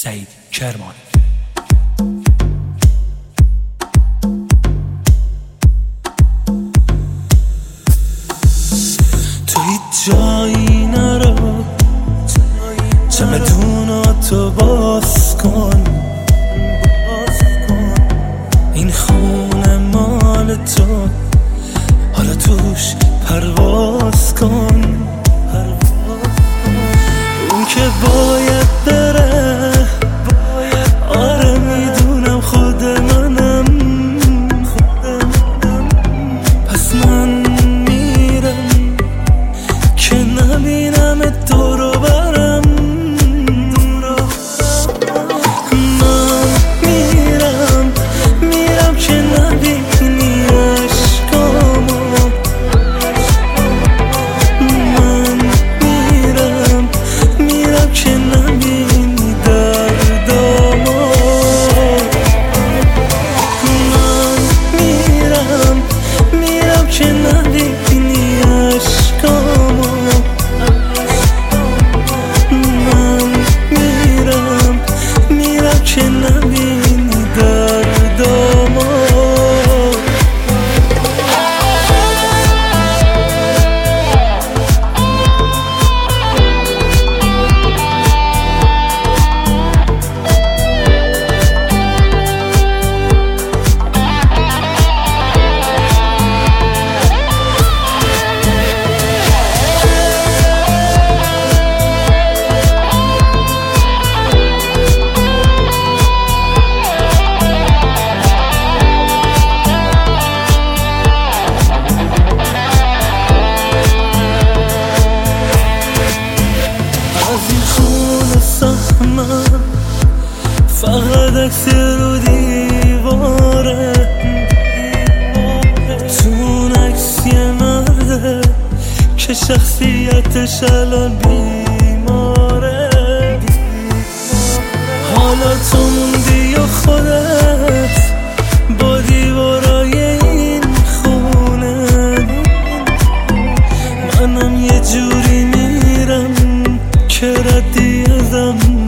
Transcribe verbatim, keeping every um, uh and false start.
سعید کرمانی. تو هیچ جایی نرو، چمدوناتو باز کن، این خونه مال تو، حالا توش پرواز کن. اون که باید بره، آره میدونم خود منم، پس من میرم که نبینم دورو برم. من میرم میرم که نبینی عشقامو، من میرم میرم که نبینی دردامو، من میرم میرم که نبینی عشقامو، من میرم میرم که نبینی دردامو. فقط عکس رو دیواره، تو اون عکس یه مرده که شخصیتش الان بیماره. حالا تو موندی و خودت با دیوارای این خونه، منم یه جوری میرم که ردی ازم